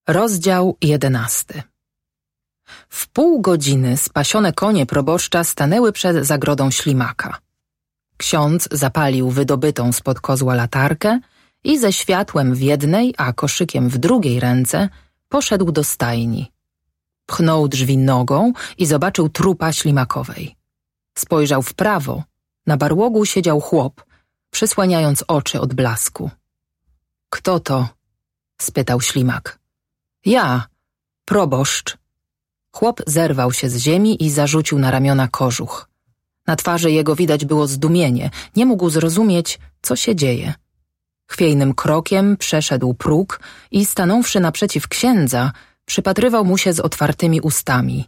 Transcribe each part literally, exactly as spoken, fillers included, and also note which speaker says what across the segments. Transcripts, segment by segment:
Speaker 1: Rozdział jedenasty. W pół godziny spasione konie proboszcza stanęły przed zagrodą ślimaka. Ksiądz zapalił wydobytą spod kozła latarkę i ze światłem w jednej, a koszykiem w drugiej ręce poszedł do stajni. Pchnął drzwi nogą i zobaczył trupa ślimakowej. Spojrzał w prawo. Na barłogu siedział chłop, przysłaniając oczy od blasku. — Kto to? — spytał ślimak. — Ja, proboszcz. Chłop zerwał się z ziemi i zarzucił na ramiona kożuch. Na twarzy jego widać było zdumienie, nie mógł zrozumieć, co się dzieje. Chwiejnym krokiem przeszedł próg i stanąwszy naprzeciw księdza, przypatrywał mu się z otwartymi ustami.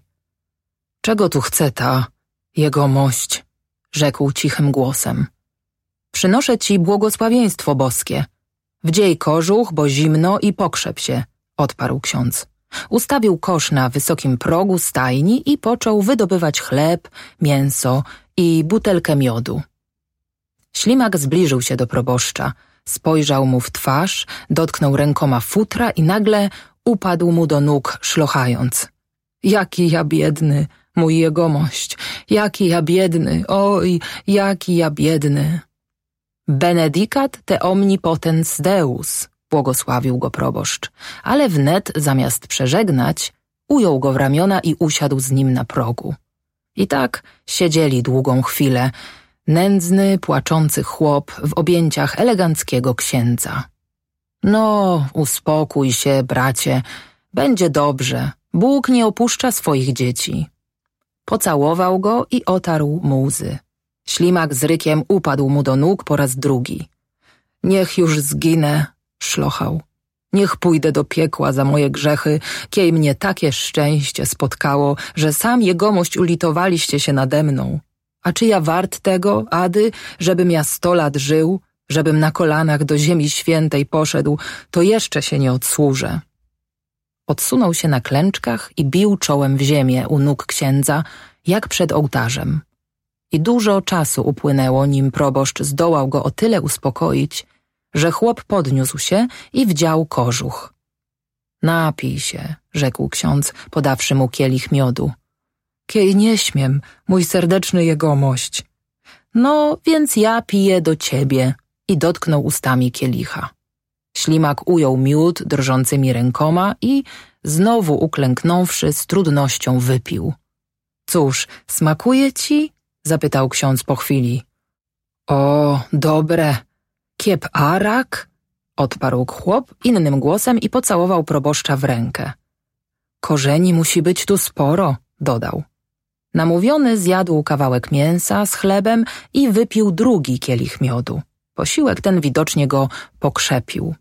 Speaker 1: — Czego tu chce ta jegomość? — rzekł cichym głosem. — Przynoszę ci błogosławieństwo boskie. Wdziej kożuch, bo zimno, i pokrzep się — odparł ksiądz. Ustawił kosz na wysokim progu stajni i począł wydobywać chleb, mięso i butelkę miodu. Ślimak zbliżył się do proboszcza, spojrzał mu w twarz, dotknął rękoma futra i nagle upadł mu do nóg, szlochając. — Jaki ja biedny, mój jegomość, jaki ja biedny, oj, jaki ja biedny. Benedicat te omnipotens Deus, błogosławił go proboszcz, ale wnet zamiast przeżegnać, ujął go w ramiona i usiadł z nim na progu. I tak siedzieli długą chwilę, nędzny, płaczący chłop w objęciach eleganckiego księdza. — No, uspokój się, bracie, będzie dobrze, Bóg nie opuszcza swoich dzieci. Pocałował go i otarł mu łzy. Ślimak z rykiem upadł mu do nóg po raz drugi. — Niech już zginę — szlochał. — Niech pójdę do piekła za moje grzechy, kiej mnie takie szczęście spotkało, że sam jegomość ulitowaliście się nade mną. A czy ja wart tego, Ady, żebym ja sto lat żył, żebym na kolanach do ziemi świętej poszedł, to jeszcze się nie odsłużę. Odsunął się na klęczkach i bił czołem w ziemię u nóg księdza, jak przed ołtarzem. I dużo czasu upłynęło, nim proboszcz zdołał go o tyle uspokoić, że chłop podniósł się i wdział kożuch. — Napij się — rzekł ksiądz, podawszy mu kielich miodu. — Kiej nie śmiem, mój serdeczny jegomość. — No, więc ja piję do ciebie — i dotknął ustami kielicha. Ślimak ujął miód drżącymi rękoma i, znowu uklęknąwszy, z trudnością wypił. — Cóż, smakuje ci? — zapytał ksiądz po chwili. — O, dobre. Kiep arak? — odparł chłop innym głosem i pocałował proboszcza w rękę. — Korzeni musi być tu sporo — dodał. Namówiony zjadł kawałek mięsa z chlebem i wypił drugi kielich miodu. Posiłek ten widocznie go pokrzepił.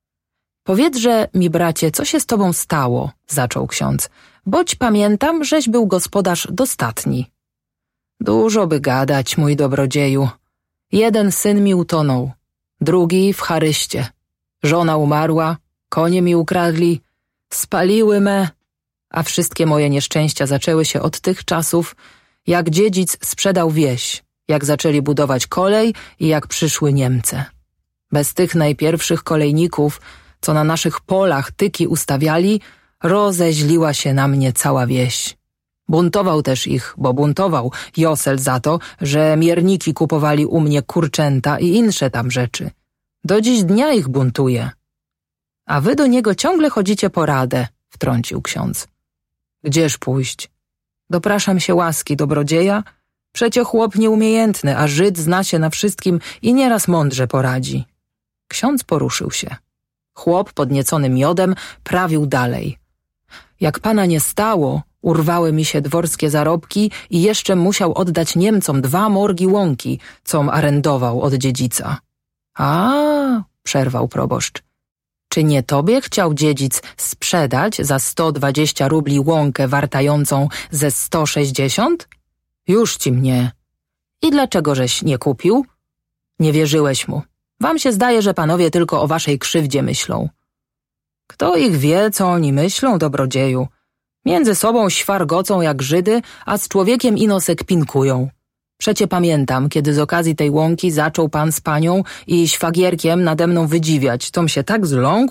Speaker 1: — Powiedz-że mi, bracie, co się z tobą stało — zaczął ksiądz. — Boć pamiętam, żeś był gospodarz dostatni. — Dużo by gadać, mój dobrodzieju. Jeden syn mi utonął, drugi w charyście. Żona umarła, konie mi ukradli, spaliły me, a wszystkie moje nieszczęścia zaczęły się od tych czasów, jak dziedzic sprzedał wieś, jak zaczęli budować kolej i jak przyszły Niemcy. Bez tych najpierwszych kolejników, co na naszych polach tyki ustawiali, rozeźliła się na mnie cała wieś. Buntował też ich, bo buntował Josel za to, że mierniki kupowali u mnie kurczęta i insze tam rzeczy. Do dziś dnia ich buntuje. — A wy do niego ciągle chodzicie po radę — wtrącił ksiądz. — Gdzież pójść? Dopraszam się łaski dobrodzieja. Przecie chłop nieumiejętny, a Żyd zna się na wszystkim i nieraz mądrze poradzi. Ksiądz poruszył się. Chłop, podniecony miodem, prawił dalej. — Jak pana nie stało, urwały mi się dworskie zarobki i jeszcze musiał oddać Niemcom dwa morgi łąki, com arendował od dziedzica. — A, przerwał proboszcz. Czy nie tobie chciał dziedzic sprzedać za sto dwadzieścia rubli łąkę wartającą ze sto sześćdziesiąt? Już ci mnie. I dlaczego żeś nie kupił? Nie wierzyłeś mu. Wam się zdaje, że panowie tylko o waszej krzywdzie myślą. Kto ich wie, co oni myślą, dobrodzieju? Między sobą świargocą jak Żydy, a z człowiekiem ino se kpinkują. Przecie pamiętam, kiedy z okazji tej łąki zaczął pan z panią i świagierkiem nade mną wydziwiać, tom się tak zląkł,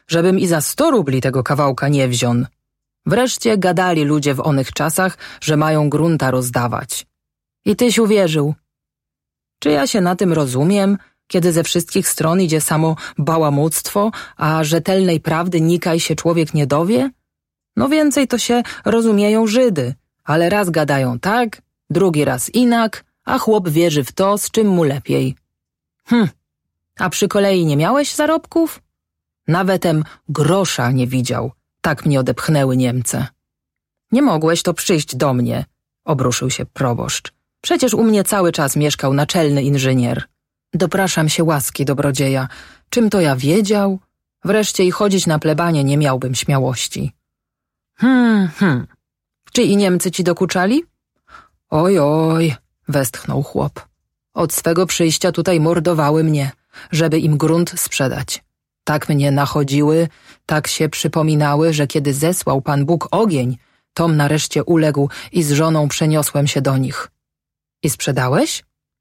Speaker 1: żebym i za sto rubli tego kawałka nie wziął. Wreszcie gadali ludzie w onych czasach, że mają grunta rozdawać. I tyś uwierzył. Czy ja się na tym rozumiem, kiedy ze wszystkich stron idzie samo bałamuctwo, a rzetelnej prawdy nikaj się człowiek nie dowie? No więcej to się rozumieją Żydy, ale raz gadają tak, drugi raz inak, a chłop wierzy w to, z czym mu lepiej. Hm, a przy kolei nie miałeś zarobków? Nawetem grosza nie widział, tak mnie odepchnęły Niemce. Nie mogłeś to przyjść do mnie, obruszył się proboszcz. Przecież u mnie cały czas mieszkał naczelny inżynier. Dopraszam się łaski, dobrodzieja. Czym to ja wiedział? Wreszcie i chodzić na plebanie nie miałbym śmiałości. Hmm, hmm. Czy i Niemcy ci dokuczali? Oj, oj, westchnął chłop. Od swego przyjścia tutaj mordowały mnie, żeby im grunt sprzedać. Tak mnie nachodziły, tak się przypominały, że kiedy zesłał Pan Bóg ogień, tom nareszcie uległ i z żoną przeniosłem się do nich. I sprzedałeś?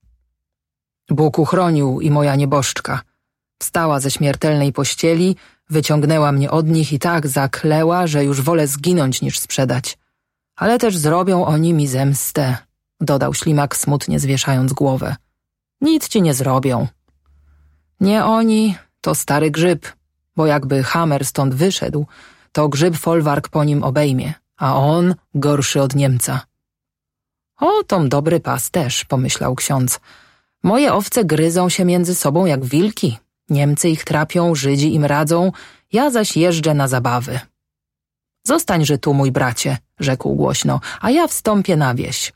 Speaker 1: Bóg uchronił i moja nieboszczka. Wstała ze śmiertelnej pościeli, wyciągnęła mnie od nich i tak zakleła, że już wolę zginąć niż sprzedać. Ale też zrobią oni mi zemstę, dodał Ślimak smutnie zwieszając głowę. Nic ci nie zrobią. Nie oni, to stary grzyb, bo jakby Hamer stąd wyszedł, to grzyb folwark po nim obejmie, a on gorszy od Niemca. O, tom dobry pas też, pomyślał ksiądz. Moje owce gryzą się między sobą jak wilki. Niemcy ich trapią, Żydzi im radzą, ja zaś jeżdżę na zabawy. Zostańże tu, mój bracie, rzekł głośno, a ja wstąpię na wieś.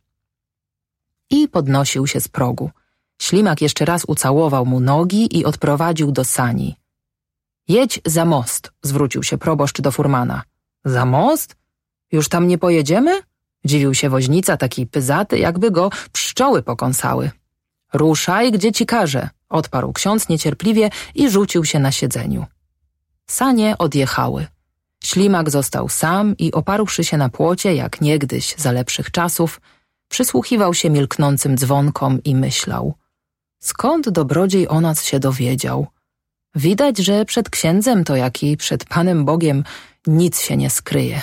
Speaker 1: I podnosił się z progu. Ślimak jeszcze raz ucałował mu nogi i odprowadził do sani. Jedź za most, zwrócił się proboszcz do furmana. Za most? Już tam nie pojedziemy? Dziwił się woźnica, taki pyzaty, jakby go pszczoły pokąsały. Ruszaj, gdzie ci każę, odparł ksiądz niecierpliwie i rzucił się na siedzeniu. Sanie odjechały. Ślimak został sam i oparłszy się na płocie, jak niegdyś za lepszych czasów, przysłuchiwał się milknącym dzwonkom i myślał. Skąd dobrodziej o nas się dowiedział? Widać, że przed księdzem to jak i przed Panem Bogiem nic się nie skryje.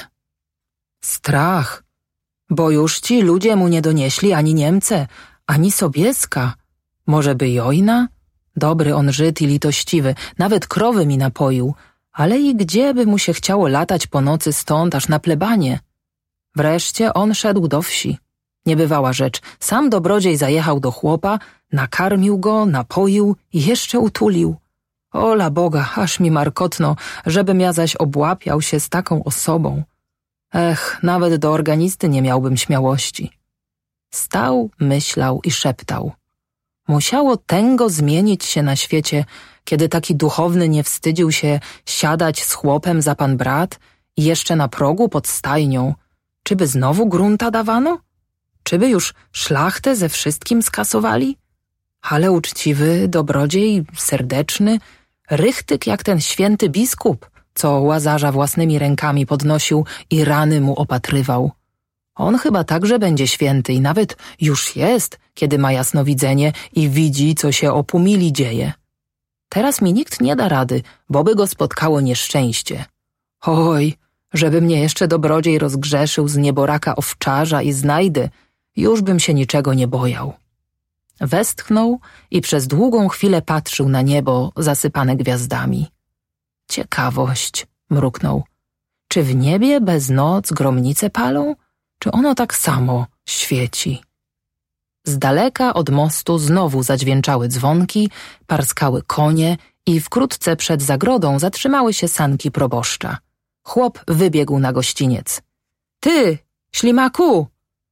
Speaker 1: Strach, bo już ci ludzie mu nie donieśli ani Niemce, ani Sobieska. Może by Jojna? Dobry on Żyd i litościwy, nawet krowy mi napoił, ale i gdzie by mu się chciało latać po nocy stąd aż na plebanie? Wreszcie on szedł do wsi. Niebywała rzecz, sam dobrodziej zajechał do chłopa, nakarmił go, napoił i jeszcze utulił. Ola Boga, aż mi markotno, żebym ja zaś obłapiał się z taką osobą. Ech, nawet do organisty nie miałbym śmiałości. Stał, myślał i szeptał. Musiało tęgo zmienić się na świecie, kiedy taki duchowny nie wstydził się siadać z chłopem za pan brat i jeszcze na progu pod stajnią. Czyby znowu grunta dawano? Czyby już szlachtę ze wszystkim skasowali? Ale uczciwy, dobrodziej, serdeczny, rychtyk jak ten święty biskup, co Łazarza własnymi rękami podnosił i rany mu opatrywał. On chyba także będzie święty i nawet już jest, kiedy ma jasnowidzenie i widzi, co się o Pumili dzieje. Teraz mi nikt nie da rady, bo by go spotkało nieszczęście. Oj, żeby mnie jeszcze dobrodziej rozgrzeszył z nieboraka owczarza i znajdy, już bym się niczego nie bojał. Westchnął i przez długą chwilę patrzył na niebo zasypane gwiazdami. Ciekawość, mruknął. Czy w niebie bez noc gromnice palą? Czy ono tak samo świeci? Z daleka od mostu znowu zadźwięczały dzwonki, parskały konie i wkrótce przed zagrodą zatrzymały się sanki proboszcza. Chłop wybiegł na gościniec. Ty, Ślimaku!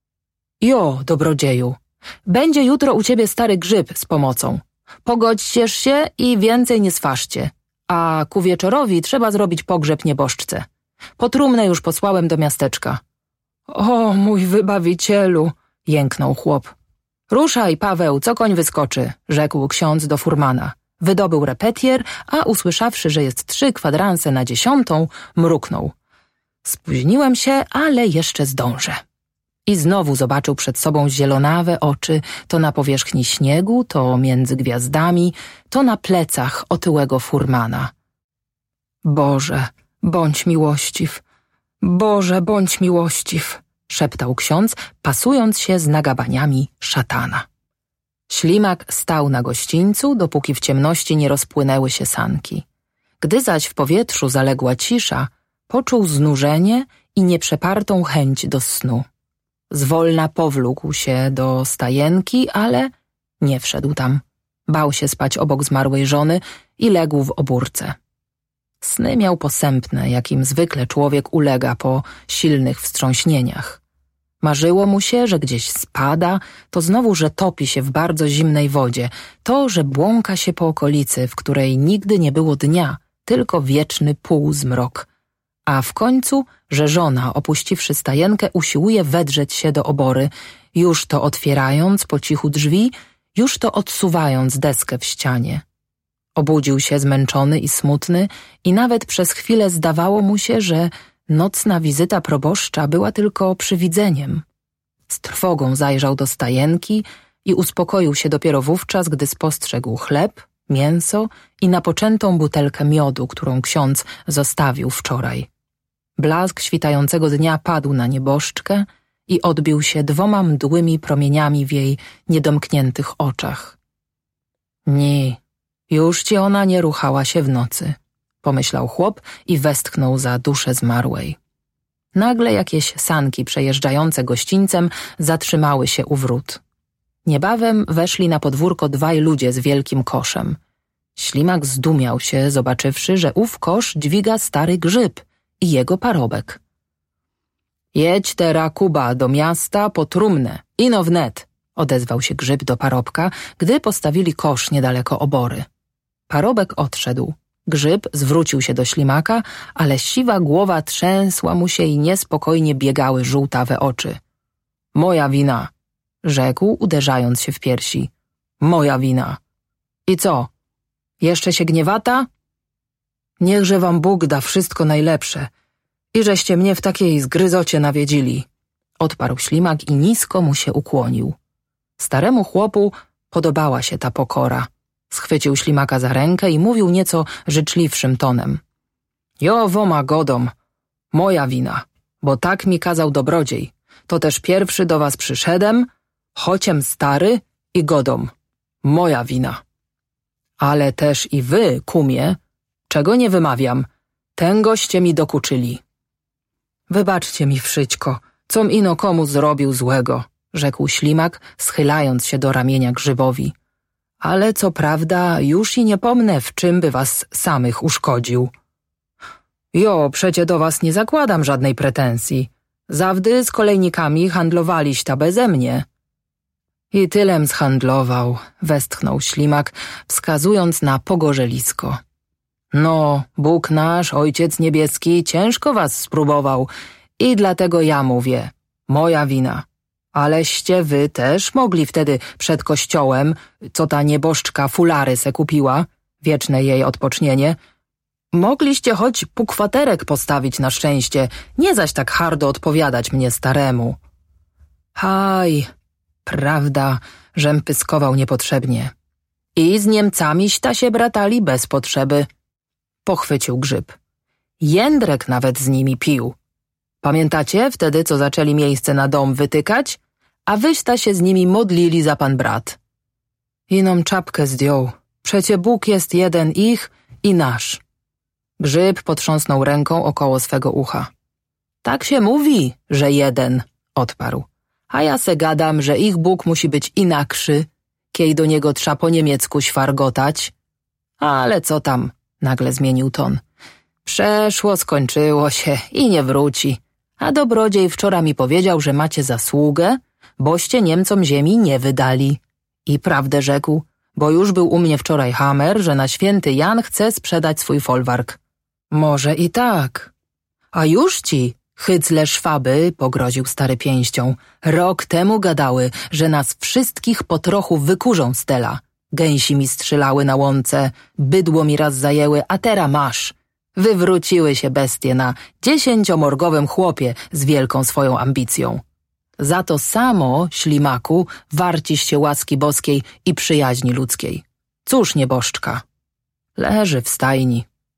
Speaker 1: Jo, dobrodzieju, będzie jutro u ciebie stary grzyb z pomocą. Pogodźcież się i więcej nie sważcie, a ku wieczorowi trzeba zrobić pogrzeb nieboszczce. Po trumnę już posłałem do miasteczka. O, mój wybawicielu, jęknął chłop. Ruszaj, Paweł, co koń wyskoczy, rzekł ksiądz do furmana. Wydobył repetier, a usłyszawszy, że jest trzy kwadranse na dziesiątą, mruknął. Spóźniłem się, ale jeszcze zdążę. I znowu zobaczył przed sobą zielonawe oczy, to na powierzchni śniegu, to między gwiazdami, to na plecach otyłego furmana. Boże, bądź miłościw, Boże, bądź miłościw, szeptał ksiądz, pasując się z nagabaniami szatana. Ślimak stał na gościńcu, dopóki w ciemności nie rozpłynęły się sanki. Gdy zaś w powietrzu zaległa cisza, poczuł znużenie i nieprzepartą chęć do snu. Zwolna powlókł się do stajenki, ale nie wszedł tam. Bał się spać obok zmarłej żony i legł w obórce. Sny miał posępne, jakim zwykle człowiek ulega po silnych wstrząśnieniach. Marzyło mu się, że gdzieś spada, to znowu, że topi się w bardzo zimnej wodzie, to, że błąka się po okolicy, w której nigdy nie było dnia, tylko wieczny półzmrok, a w końcu, że żona, opuściwszy stajenkę, usiłuje wedrzeć się do obory, już to otwierając po cichu drzwi, już to odsuwając deskę w ścianie. Obudził się zmęczony i smutny i nawet przez chwilę zdawało mu się, że nocna wizyta proboszcza była tylko przywidzeniem. Z trwogą zajrzał do stajenki i uspokoił się dopiero wówczas, gdy spostrzegł chleb, mięso i napoczętą butelkę miodu, którą ksiądz zostawił wczoraj. Blask świtającego dnia padł na nieboszczkę i odbił się dwoma mdłymi promieniami w jej niedomkniętych oczach. Nie, już ci ona nie ruchała się w nocy, pomyślał chłop i westchnął za duszę zmarłej. Nagle jakieś sanki przejeżdżające gościńcem zatrzymały się u wrót. Niebawem weszli na podwórko dwaj ludzie z wielkim koszem. Ślimak zdumiał się, zobaczywszy, że ów kosz dźwiga stary grzyb i jego parobek. Jedź tera, Kuba, do miasta po trumnę, ino wnet, odezwał się grzyb do parobka, gdy postawili kosz niedaleko obory. Parobek odszedł. Grzyb zwrócił się do ślimaka, ale siwa głowa trzęsła mu się i niespokojnie biegały żółtawe oczy. Moja wina, rzekł, uderzając się w piersi. Moja wina. I co? Jeszcze się gniewata? Niechże wam Bóg da wszystko najlepsze i żeście mnie w takiej zgryzocie nawiedzili, odparł ślimak i nisko mu się ukłonił. Staremu chłopu podobała się ta pokora. Schwycił ślimaka za rękę i mówił nieco życzliwszym tonem. Jo, woma godom, moja wina, bo tak mi kazał dobrodziej. To też pierwszy do was przyszedłem, chociem stary i godom. Moja wina. Ale też i wy, kumie, czego nie wymawiam, tęgoście mi dokuczyli. Wybaczcie mi, Wszyćko, com ino komu zrobił złego, rzekł ślimak, schylając się do ramienia grzybowi. Ale co prawda już i nie pomnę, w czym by was samych uszkodził. Jo, przecie do was nie zakładam żadnej pretensji. Zawdy z kolejnikami handlowaliś ta beze mnie. I tylem zhandlował, westchnął ślimak, wskazując na pogorzelisko. No, Bóg nasz, Ojciec Niebieski, ciężko was spróbował i dlatego ja mówię, moja wina. Aleście wy też mogli wtedy przed kościołem, co ta nieboszczka fulary se kupiła, wieczne jej odpocznienie, mogliście choć półkwaterek postawić na szczęście, nie zaś tak hardo odpowiadać mnie staremu. Haj, prawda, żem pyskował niepotrzebnie. I z Niemcamiś ta się bratali bez potrzeby. Pochwycił grzyb. Jędrek nawet z nimi pił. Pamiętacie wtedy, co zaczęli miejsce na dom wytykać? A wyśta się z nimi modlili za pan brat. Inom czapkę zdjął. Przecie Bóg jest jeden ich i nasz. Grzyb potrząsnął ręką około swego ucha. Tak się mówi, że jeden, odparł. A ja se gadam, że ich Bóg musi być inakszy, kiej do niego trza po niemiecku świargotać. Ale co tam, nagle zmienił ton. Przeszło, skończyło się i nie wróci. A dobrodziej wczoraj mi powiedział, że macie zasługę, boście Niemcom ziemi nie wydali. I prawdę rzekł, bo już był u mnie wczoraj hamer, że na święty Jan chce sprzedać swój folwark. Może i tak. A już ci, hycle szwaby, pogroził stary pięścią, rok temu gadały, że nas wszystkich po trochu wykurzą z tela. Gęsi mi strzelały na łące, bydło mi raz zajęły, a teraz masz. Wywróciły się bestie na dziesięciomorgowym chłopie z wielką swoją ambicją. Za to samo, ślimaku, warciś się łaski boskiej i przyjaźni ludzkiej. Cóż nieboszczka? Leży w stajni.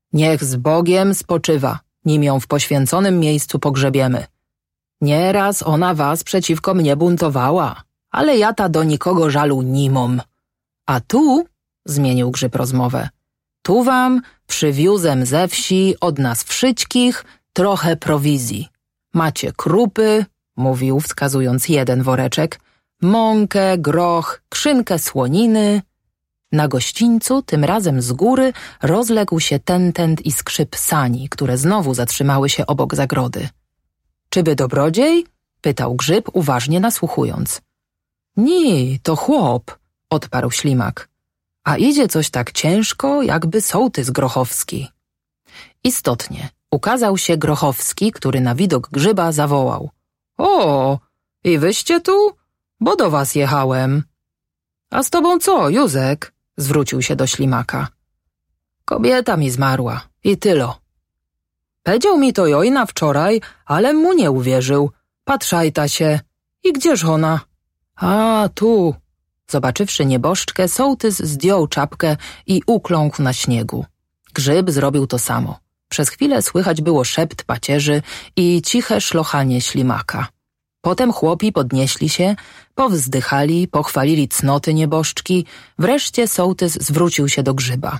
Speaker 1: Niech z Bogiem spoczywa, nim ją w poświęconym miejscu pogrzebiemy. Nieraz ona was przeciwko mnie buntowała, ale ja ta do nikogo żalu nie mam. A tu, zmienił Grzyb rozmowę, tu wam przywiózem ze wsi od nas wszystkich trochę prowizji. Macie krupy, mówił wskazując jeden woreczek, mąkę, groch, krzynkę słoniny. Na gościńcu, tym razem z góry, rozległ się tentent i skrzyp sani, które znowu zatrzymały się obok zagrody. Czyby dobrodziej? Pytał Grzyb, uważnie nasłuchując. Nie, to chłop, odparł Ślimak. A idzie coś tak ciężko, jakby sołtys Grochowski. Istotnie, ukazał się Grochowski, który na widok Grzyba zawołał. O, i wyście tu? Bo do was jechałem. A z tobą co, Józek? Zwrócił się do Ślimaka. Kobieta mi zmarła i tylo. Powiedział mi to Jojna wczoraj, ale mu nie uwierzył. Patrzajta się. I gdzież ona? A, tu. Zobaczywszy nieboszczkę, sołtys zdjął czapkę i ukląkł na śniegu. Grzyb zrobił to samo. Przez chwilę słychać było szept pacierzy i ciche szlochanie Ślimaka. Potem chłopi podnieśli się, powzdychali, pochwalili cnoty nieboszczki, wreszcie sołtys zwrócił się do Grzyba.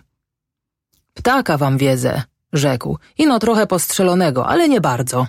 Speaker 1: Ptaka wam wiedzę, rzekł, ino trochę postrzelonego, ale nie bardzo.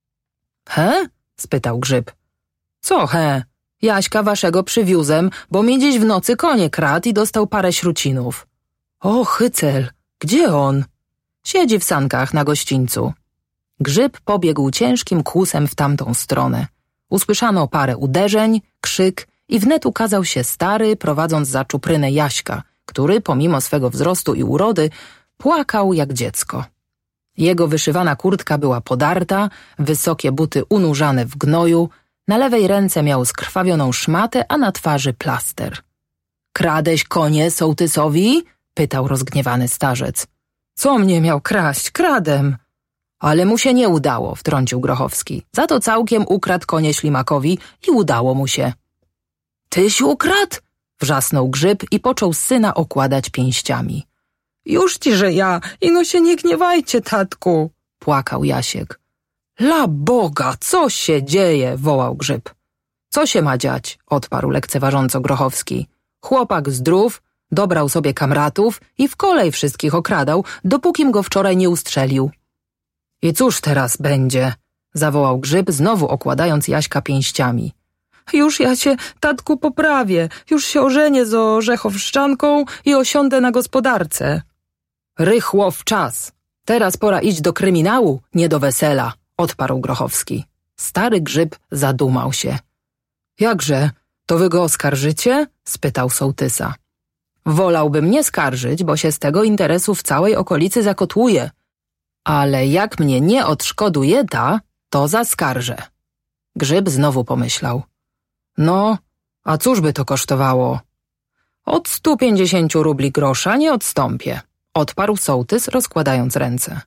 Speaker 1: He? spytał Grzyb. Co he? Jaśka waszego przywiózem, bo mi dziś w nocy konie kradł i dostał parę śrucinów. O, hycel, gdzie on? Siedzi w sankach na gościńcu. Grzyb pobiegł ciężkim kłusem w tamtą stronę. Usłyszano parę uderzeń, krzyk i wnet ukazał się stary, prowadząc za czuprynę Jaśka, który, pomimo swego wzrostu i urody, płakał jak dziecko. Jego wyszywana kurtka była podarta, wysokie buty unurzane w gnoju, na lewej ręce miał skrwawioną szmatę, a na twarzy plaster. — Kradeś konie sołtysowi? — pytał rozgniewany starzec. — Co mnie miał kraść? Kradem! Ale mu się nie udało, wtrącił Grochowski. Za to całkiem ukradł konie Ślimakowi i udało mu się. — Tyś ukradł? — wrzasnął Grzyb i począł syna okładać pięściami. — Już ci, że ja, ino się nie gniewajcie, tatku — płakał Jasiek. — La Boga, co się dzieje? — wołał Grzyb. — Co się ma dziać? — odparł lekceważąco Grochowski. Chłopak zdrów, dobrał sobie kamratów i w kolej wszystkich okradał, dopókim go wczoraj nie ustrzelił. — I cóż teraz będzie? — zawołał Grzyb, znowu okładając Jaśka pięściami. — Już ja się, tatku, poprawię, już się ożenię z Orzechowszczanką i osiądę na gospodarce. — Rychło w czas. Teraz pora iść do kryminału, nie do wesela — odparł Grochowski. Stary Grzyb zadumał się. — Jakże, to wy go oskarżycie? — spytał sołtysa. — Wolałbym nie skarżyć, bo się z tego interesu w całej okolicy zakotłuje. Ale jak mnie nie odszkoduje ta, to zaskarżę. Grzyb znowu pomyślał. No, a cóż by to kosztowało? Od stu pięćdziesięciu rubli grosza nie odstąpię, odparł sołtys, rozkładając ręce.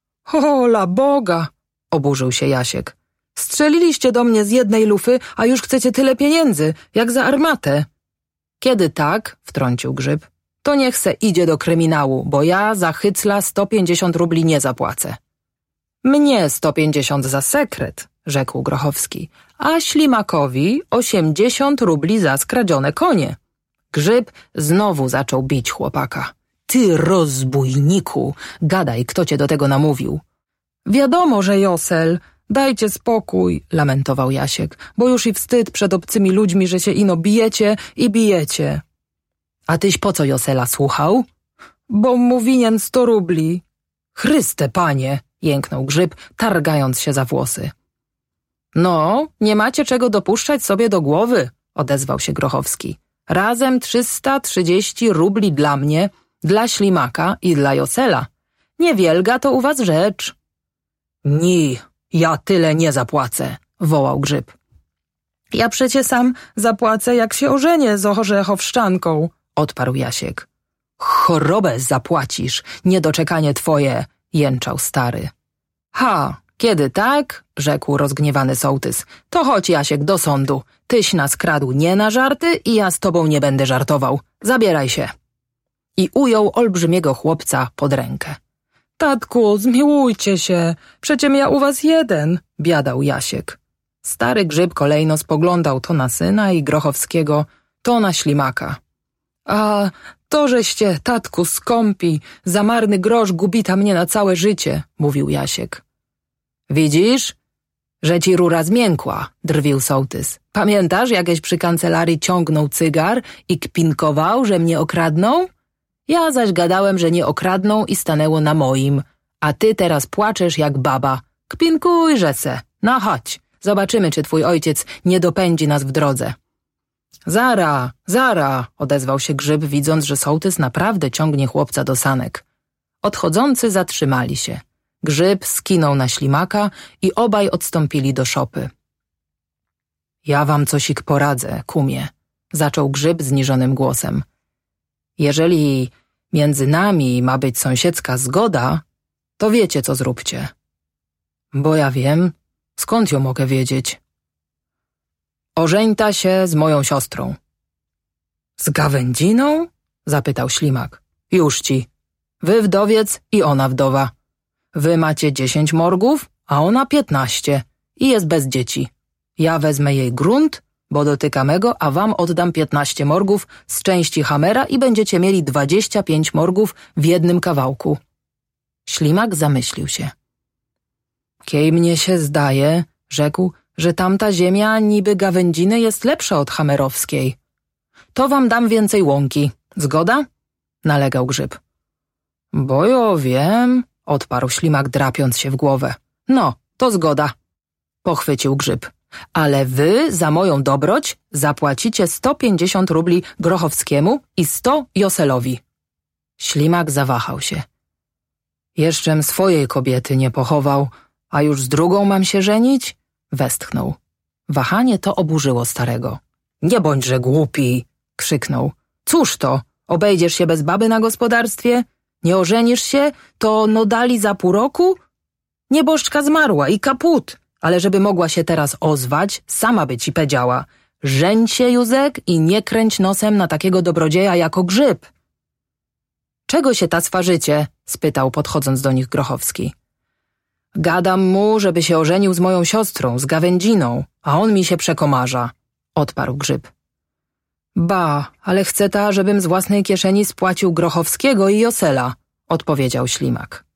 Speaker 1: Ola Boga, oburzył się Jasiek. Strzeliliście do mnie z jednej lufy, a już chcecie tyle pieniędzy, jak za armatę. Kiedy tak, wtrącił Grzyb, to niech se idzie do kryminału, bo ja za hycla sto pięćdziesiąt rubli nie zapłacę. Mnie sto pięćdziesiąt za sekret, rzekł Grochowski, a Ślimakowi osiemdziesiąt rubli za skradzione konie. Grzyb znowu zaczął bić chłopaka. Ty rozbójniku, gadaj, kto cię do tego namówił. Wiadomo, że Josel, dajcie spokój, lamentował Jasiek, bo już i wstyd przed obcymi ludźmi, że się ino bijecie i bijecie. A tyś po co Josela słuchał? Bo mu winien sto rubli. Chryste, panie, jęknął Grzyb, targając się za włosy. No, nie macie czego dopuszczać sobie do głowy, odezwał się Grochowski. Razem trzysta trzydzieści rubli dla mnie, dla Ślimaka i dla Josela. Niewielga to u was rzecz. Nie, ja tyle nie zapłacę, wołał Grzyb. Ja przecie sam zapłacę, jak się ożenię z Orzechowszczanką, odparł Jasiek. Chorobę zapłacisz, niedoczekanie twoje, jęczał stary. Ha, kiedy tak, rzekł rozgniewany sołtys, to chodź Jasiek do sądu. Tyś nas kradł nie na żarty i ja z tobą nie będę żartował. Zabieraj się. I ujął olbrzymiego chłopca pod rękę. Tatku, zmiłujcie się, przecież ja u was jeden, biadał Jasiek. Stary Grzyb kolejno spoglądał to na syna i Grochowskiego, to na Ślimaka. A to żeście, tatku, skąpi, za marny grosz gubita mnie na całe życie, mówił Jasiek. Widzisz, że ci rura zmiękła, drwił sołtys. Pamiętasz, jakieś przy kancelarii ciągnął cygar i kpinkował, że mnie okradną? Ja zaś gadałem, że nie okradną i stanęło na moim, a ty teraz płaczesz jak baba. Kpinkujże se, no chodź, zobaczymy, czy twój ojciec nie dopędzi nas w drodze. Zara, zara, odezwał się Grzyb, widząc, że sołtys naprawdę ciągnie chłopca do sanek. Odchodzący zatrzymali się. Grzyb skinął na Ślimaka i obaj odstąpili do szopy. Ja wam cosik poradzę, kumie, zaczął Grzyb zniżonym głosem. Jeżeli między nami ma być sąsiedzka zgoda, to wiecie, co zróbcie. Bo ja wiem, skąd ją mogę wiedzieć. Ożeńta się z moją siostrą. Z Gawędziną? Zapytał Ślimak. Już ci. Wy wdowiec i ona wdowa. Wy macie dziesięć morgów, a ona piętnaście i jest bez dzieci. Ja wezmę jej grunt, bo dotyka mego, a wam oddam piętnaście morgów z części Hamera i będziecie mieli dwadzieścia pięć morgów w jednym kawałku. Ślimak zamyślił się. Kiej mnie się zdaje, rzekł, że tamta ziemia niby Gawędziny jest lepsza od hamerowskiej. To wam dam więcej łąki. Zgoda? Nalegał Grzyb. Bo ja wiem, odparł Ślimak, drapiąc się w głowę. No, to zgoda, pochwycił Grzyb. Ale wy za moją dobroć zapłacicie sto pięćdziesiąt rubli Grochowskiemu i sto Joselowi. Ślimak zawahał się. Jeszczem swojej kobiety nie pochował, a już z drugą mam się żenić? Westchnął. Wahanie to oburzyło starego. Nie bądźże głupi, krzyknął. Cóż to, obejdziesz się bez baby na gospodarstwie? Nie ożenisz się, to no dali za pół roku? Nieboszczka zmarła i kaput, ale żeby mogła się teraz ozwać, sama by ci powiedziała. Żeń się, Józek, i nie kręć nosem na takiego dobrodzieja jako Grzyb. Czego się ta swarzycie? Spytał, podchodząc do nich Grochowski. Gadam mu, żeby się ożenił z moją siostrą, z Gawędziną, a on mi się przekomarza, odparł Grzyb. Ba, ale chce ta, żebym z własnej kieszeni spłacił Grochowskiego i Josela, odpowiedział Ślimak.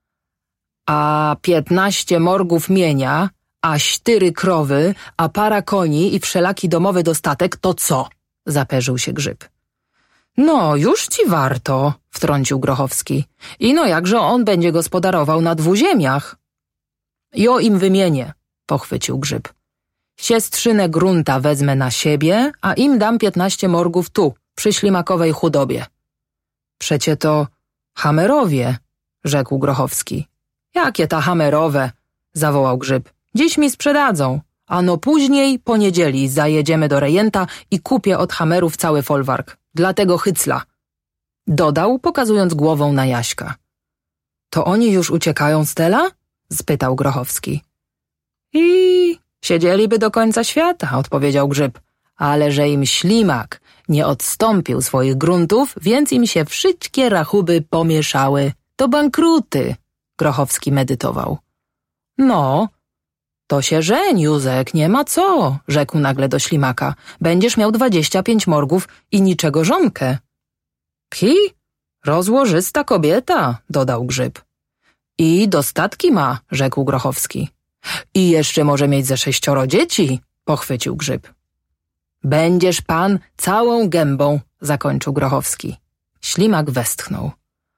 Speaker 1: A piętnaście morgów mienia, a cztery krowy, a para koni i wszelaki domowy dostatek, to co? Zaperzył się Grzyb. No, już ci warto, wtrącił Grochowski. I no jakże on będzie gospodarował na dwu ziemiach? Jo im wymienię, pochwycił Grzyb. Siestrzynę grunta wezmę na siebie, a im dam piętnaście morgów tu, przy Ślimakowej chudobie. Przecie to Hamerowie, rzekł Grochowski. Jakie ta Hamerowe? Zawołał Grzyb. Dziś mi sprzedadzą, a no później, po niedzieli, zajedziemy do rejenta i kupię od Hamerów cały folwark. Dla tego hycla. Dodał, pokazując głową na Jaśka. To oni już uciekają z Tela? Spytał Grochowski. I siedzieliby do końca świata, odpowiedział Grzyb. Ale że im Ślimak nie odstąpił swoich gruntów, więc im się wszystkie rachuby pomieszały. To bankruty, Grochowski medytował. No, to się żeń, Józek, nie ma co, rzekł nagle do Ślimaka. Będziesz miał dwadzieścia pięć morgów i niczego żonkę. Pchi, rozłożysta kobieta, dodał Grzyb. I dostatki ma, rzekł Grochowski. I jeszcze może mieć ze sześcioro dzieci, pochwycił Grzyb. Będziesz pan całą gębą, zakończył Grochowski. Ślimak westchnął.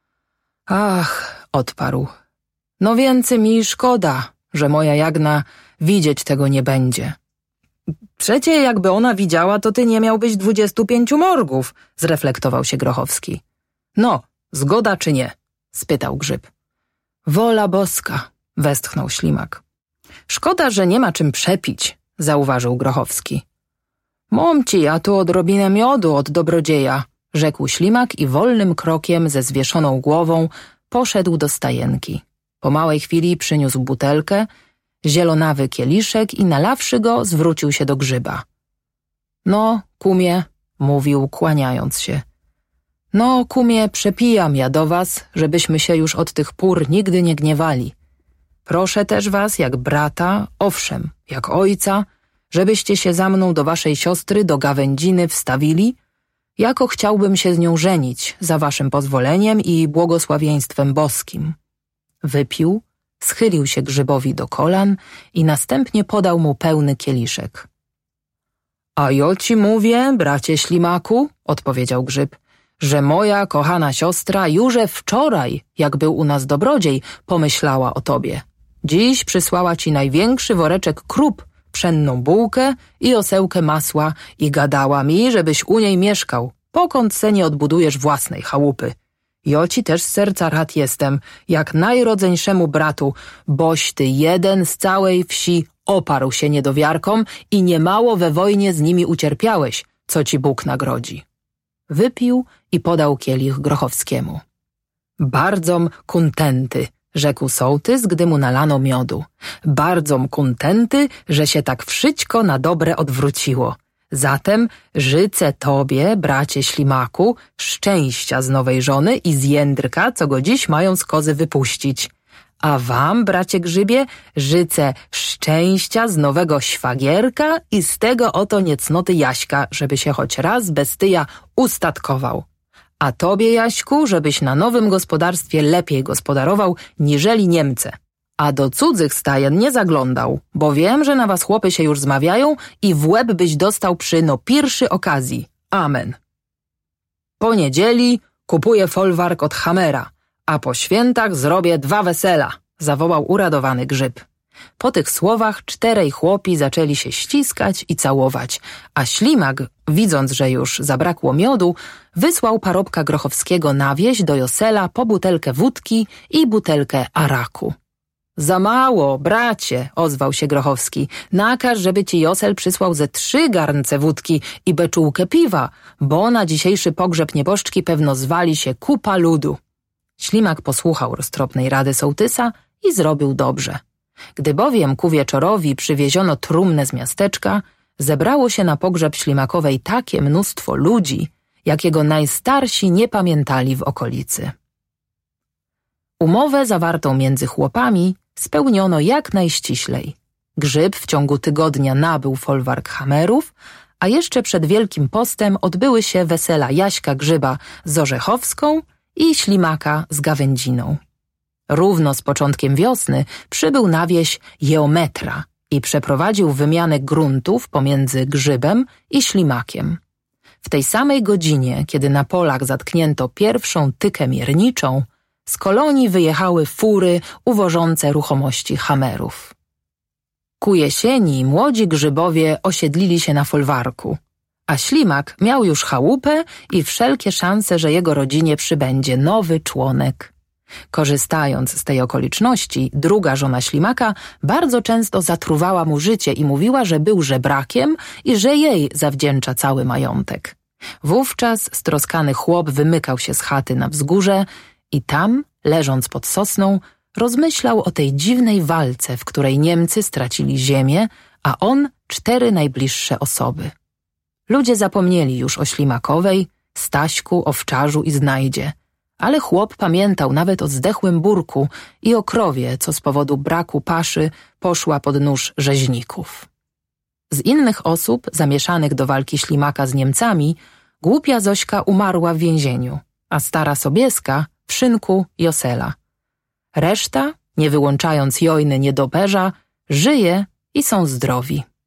Speaker 1: Ach, odparł. No więcej mi szkoda, że moja Jagna widzieć tego nie będzie. Przecie jakby ona widziała, to ty nie miałbyś dwudziestu pięciu morgów, zreflektował się Grochowski. No, zgoda czy nie? Spytał Grzyb. Wola boska, westchnął Ślimak. Szkoda, że nie ma czym przepić, zauważył Grochowski. Mom ci, a tu odrobinę miodu od dobrodzieja, rzekł Ślimak i wolnym krokiem ze zwieszoną głową poszedł do stajenki. Po małej chwili przyniósł butelkę, zielonawy kieliszek i nalawszy go, zwrócił się do Grzyba. No, kumie, mówił, kłaniając się. No, kumie, przepijam ja do was, żebyśmy się już od tych pór nigdy nie gniewali. Proszę też was, jak brata, owszem, jak ojca, żebyście się za mną do waszej siostry, do gawędziny wstawili, jako chciałbym się z nią żenić, za waszym pozwoleniem i błogosławieństwem boskim. Wypił, schylił się Grzybowi do kolan i następnie podał mu pełny kieliszek. A jo ci mówię, bracie Ślimaku, odpowiedział Grzyb, że moja kochana siostra już wczoraj, jak był u nas dobrodziej, pomyślała o tobie. Dziś przysłała ci największy woreczek krup, pszenną bułkę i osełkę masła i gadała mi, żebyś u niej mieszkał, pokąd se nie odbudujesz własnej chałupy. Jo ci też z serca rad jestem, jak najrodzeńszemu bratu, boś ty jeden z całej wsi oparł się niedowiarkom i niemało we wojnie z nimi ucierpiałeś, co ci Bóg nagrodzi. Wypił i podał kielich Grochowskiemu. Bardzom kuntenty, rzekł sołtys, gdy mu nalano miodu. Bardzom kuntenty, że się tak wszyćko na dobre odwróciło. Zatem życzę tobie, bracie Ślimaku, szczęścia z nowej żony i z jędrka, co go dziś mają z kozy wypuścić. A wam, bracie Grzybie, życzę szczęścia z nowego szwagierka i z tego oto niecnoty Jaśka, żeby się choć raz bez tyja ustatkował. A tobie, Jaśku, żebyś na nowym gospodarstwie lepiej gospodarował, niżeli Niemce. A do cudzych stajen nie zaglądał, bo wiem, że na was chłopy się już zmawiają i w łeb byś dostał przy no pierwszy okazji. Amen. Po niedzieli kupuję folwark od Hamera, a po świętach zrobię dwa wesela, zawołał uradowany Grzyb. Po tych słowach czterej chłopi zaczęli się ściskać i całować, a Ślimak, widząc, że już zabrakło miodu, wysłał parobka Grochowskiego na wieś do Josela po butelkę wódki i butelkę araku. Za mało, bracie, ozwał się Grochowski. Nakaż, żeby ci Josel przysłał ze trzy garnce wódki i beczułkę piwa, bo na dzisiejszy pogrzeb nieboszczki pewno zwali się kupa ludu. Ślimak posłuchał roztropnej rady sołtysa i zrobił dobrze. Gdy bowiem ku wieczorowi przywieziono trumnę z miasteczka, zebrało się na pogrzeb Ślimakowej takie mnóstwo ludzi, jakiego najstarsi nie pamiętali w okolicy. Umowę zawartą między chłopami spełniono jak najściślej. Grzyb w ciągu tygodnia nabył folwark Hamerów, a jeszcze przed Wielkim Postem odbyły się wesela Jaśka Grzyba z Orzechowską i Ślimaka z Gawędziną. Równo z początkiem wiosny przybył na wieś Jeometra i przeprowadził wymianę gruntów pomiędzy Grzybem i Ślimakiem. W tej samej godzinie, kiedy na polach zatknięto pierwszą tykę mierniczą, z kolonii wyjechały fury uwożące ruchomości Hamerów. Ku jesieni młodzi Grzybowie osiedlili się na folwarku, a Ślimak miał już chałupę i wszelkie szanse, że jego rodzinie przybędzie nowy członek. Korzystając z tej okoliczności, druga żona Ślimaka bardzo często zatruwała mu życie i mówiła, że był żebrakiem i że jej zawdzięcza cały majątek. Wówczas stroskany chłop wymykał się z chaty na wzgórze i tam, leżąc pod sosną, rozmyślał o tej dziwnej walce, w której Niemcy stracili ziemię, a on cztery najbliższe osoby. Ludzie zapomnieli już o Ślimakowej, Staśku, Owczarzu i Znajdzie, ale chłop pamiętał nawet o zdechłym burku i o krowie, co z powodu braku paszy poszła pod nóż rzeźników. Z innych osób zamieszanych do walki Ślimaka z Niemcami, głupia Zośka umarła w więzieniu, a stara Sobieska w szynku Josela. Reszta, nie wyłączając Jojny Niedoperza, żyje i są zdrowi.